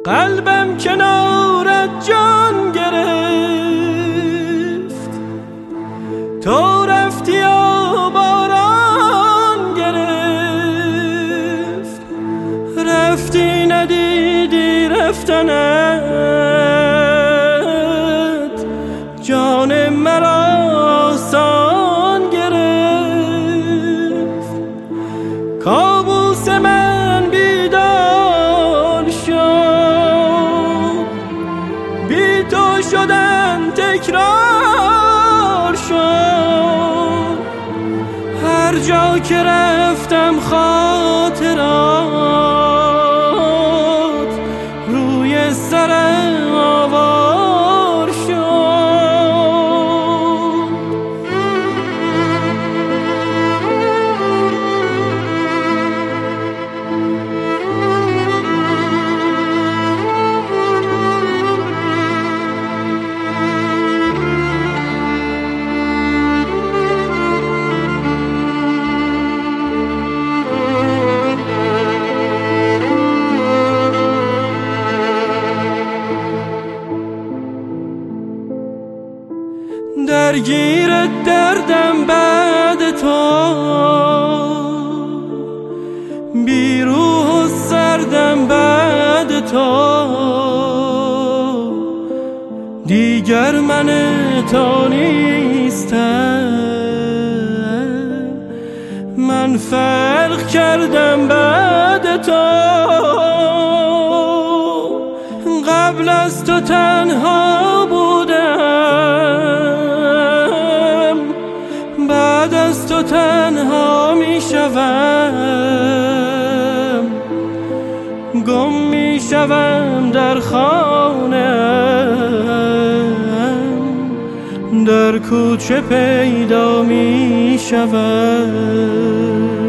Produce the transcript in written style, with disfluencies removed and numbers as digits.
قلبم کنارت جان گرفت، تو رفتی و باران گرفت، رفتی ندیدی رفتنت، جان مرا آسان گرفت. کابوس من بیدار شد، بی تو شدن تکرار شد، هر جا که رفتم خاطرات روی سرم آوار شد. درگیر دردم بعد تو، بی روح و سردم بعد تو، دیگر من تو نیستم، من فرق کردم بعد تو. قبل از تو تنها بودم، بعد از تو تنها می شوم، گم می شوم در خانه‌ام، در کوچه پیدا می شوم.